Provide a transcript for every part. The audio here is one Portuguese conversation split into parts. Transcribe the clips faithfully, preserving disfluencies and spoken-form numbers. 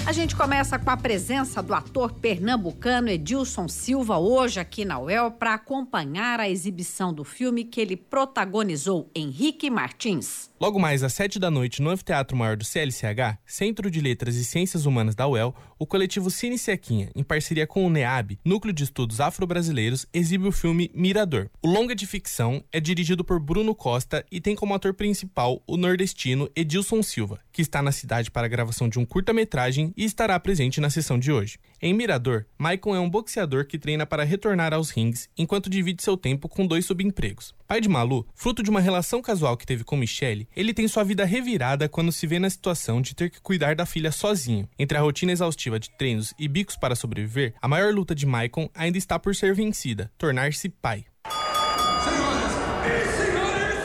A gente começa com a presença do ator pernambucano Edilson Silva hoje aqui na U E L para acompanhar a exibição do filme que ele protagonizou, Henrique Martins. Logo mais às sete da noite no Anfiteatro Maior do C L C H, Centro de Letras e Ciências Humanas da U E L, o coletivo Cine Sequinha, em parceria com o NEAB, Núcleo de Estudos Afro-Brasileiros, exibe o filme Mirador. O longa de ficção é dirigido por Bruno Costa e tem como ator principal o nordestino Edilson Silva, que está na cidade para a gravação de um curta-metragem e estará presente na sessão de hoje. Em Mirador, Maicon é um boxeador que treina para retornar aos rings enquanto divide seu tempo com dois subempregos. Pai de Malu, fruto de uma relação casual que teve com Michele, ele tem sua vida revirada quando se vê na situação de ter que cuidar da filha sozinho. Entre a rotina exaustiva de treinos e bicos para sobreviver, a maior luta de Maicon ainda está por ser vencida, tornar-se pai. Senhoras e senhores,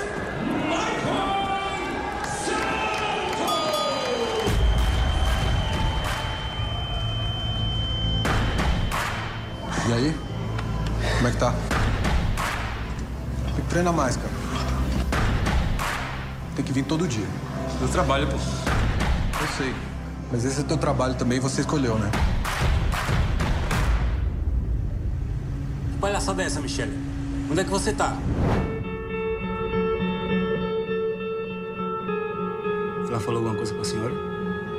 Maicon Santos! E aí? Como é que tá? Tem que treinar mais, cara. Tem que vir todo dia. Eu trabalho, pô. Eu sei. Mas esse é teu trabalho também e você escolheu, né? Que palhaçada é essa, Michele? Onde é que você tá? Ela falou alguma coisa com a senhora?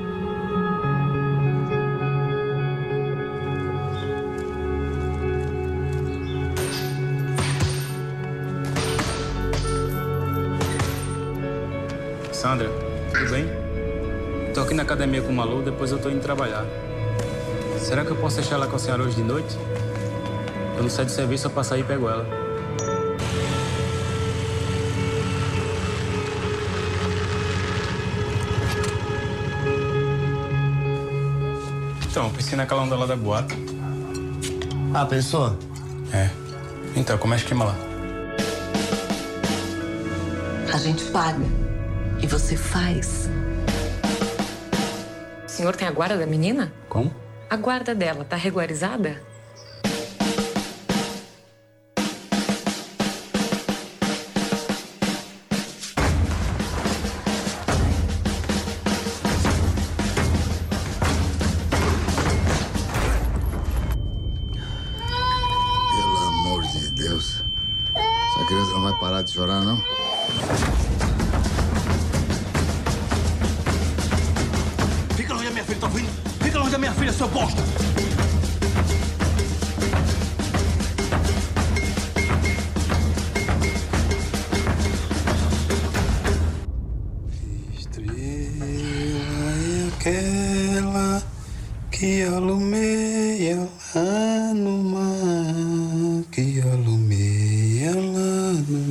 Sandra, tudo bem? Tô aqui na academia com o Malu, depois eu tô indo trabalhar. Será que eu posso deixar ela com a senhora hoje de noite? Quando sair do serviço, eu passo aí e pego ela. Então, pensei naquela onda lá da boate. Ah, pensou? É. Então, como é o esquema lá? A gente paga. E você faz. O senhor tem a guarda da menina? Como? A guarda dela tá regularizada? Pelo amor de Deus. Essa criança não vai parar de chorar, não? Fica longe da minha filha, tá ouvindo? Fica longe da minha filha, seu bosta! Estrela é aquela que alumeia lá no mar, que alumeia lá no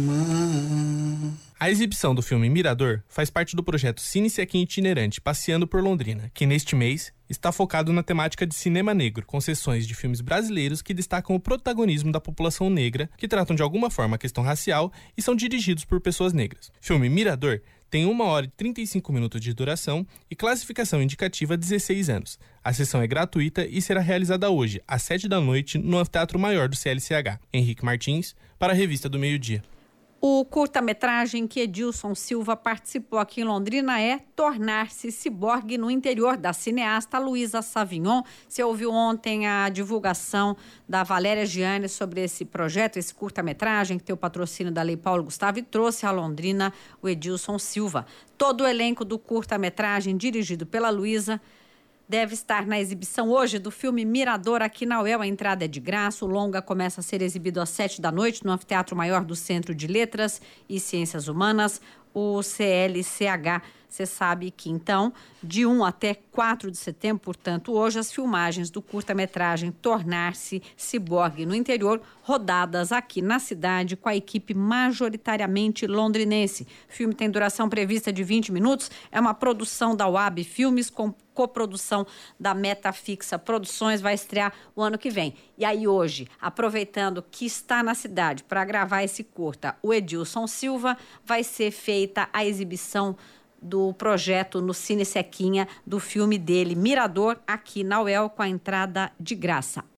mar. A exibição do filme Mirador faz parte do projeto Cine Sequinha Itinerante Passeando por Londrina, que neste mês está focado na temática de cinema negro, com sessões de filmes brasileiros que destacam o protagonismo da população negra, que tratam de alguma forma a questão racial e são dirigidos por pessoas negras. O filme Mirador tem uma hora e trinta e cinco minutos de duração e classificação indicativa dezesseis anos. A sessão é gratuita e será realizada hoje, às sete da noite, no Anfiteatro Maior do C L C H. Henrique Martins, para a Revista do Meio Dia. O curta-metragem que Edilson Silva participou aqui em Londrina é Tornar-se Ciborgue no Interior, da cineasta Luísa Savignon. Você ouviu ontem a divulgação da Valéria Gianni sobre esse projeto, esse curta-metragem que tem o patrocínio da Lei Paulo Gustavo e trouxe a Londrina o Edilson Silva. Todo o elenco do curta-metragem, dirigido pela Luísa, deve estar na exibição hoje do filme Mirador aqui na U E L. A entrada é de graça. O longa começa a ser exibido às sete da noite no Anfiteatro Maior do Centro de Letras e Ciências Humanas, o C L C H. Você sabe que, então, de um até quatro de setembro, portanto, hoje, as filmagens do curta-metragem Tornar-se Ciborgue no Interior, rodadas aqui na cidade com a equipe majoritariamente londrinense. O filme tem duração prevista de vinte minutos, é uma produção da U A B Filmes com coprodução da Metafixa Produções, vai estrear o ano que vem. E aí hoje, aproveitando que está na cidade para gravar esse curta, o Edilson Silva, vai ser feita a exibição do projeto no Cine Sequinha do filme dele, Mirador, aqui na U E L, com a entrada de graça.